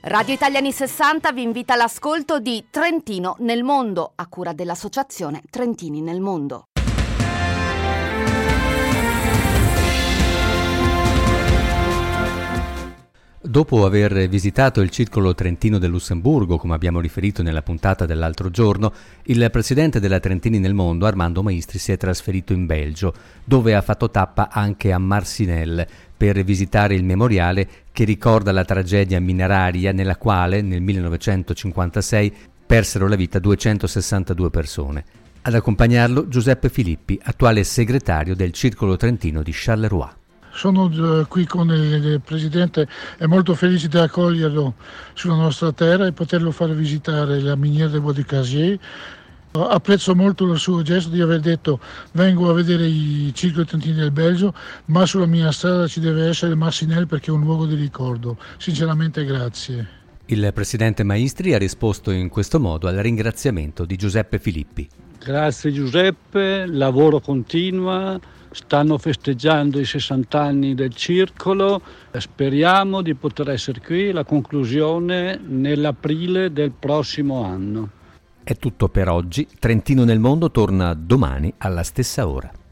Radio Italiani 60 vi invita all'ascolto di Trentino nel mondo, a cura dell'associazione Trentini nel mondo. Dopo aver visitato il Circolo Trentino del Lussemburgo, come abbiamo riferito nella puntata dell'altro giorno, il presidente della Trentini nel mondo, Armando Maistri, si è trasferito in Belgio, dove ha fatto tappa anche a Marcinelle per visitare il memoriale che ricorda la tragedia mineraria nella quale nel 1956 persero la vita 262 persone. Ad accompagnarlo Giuseppe Filippi, attuale segretario del Circolo Trentino di Charleroi. Sono qui con il Presidente e molto felice di accoglierlo sulla nostra terra e poterlo far visitare la miniera del Bois de Casier. Apprezzo molto il suo gesto di aver detto vengo a vedere i Circoli Trentini del Belgio, ma sulla mia strada ci deve essere Marcinelle perché è un luogo di ricordo. Sinceramente grazie. Il Presidente Maistri ha risposto in questo modo al ringraziamento di Giuseppe Filippi. Grazie Giuseppe, lavoro continua. Stanno festeggiando i 60 anni del circolo, speriamo di poter essere qui alla conclusione nell'aprile del prossimo anno. È tutto per oggi, Trentino nel mondo torna domani alla stessa ora.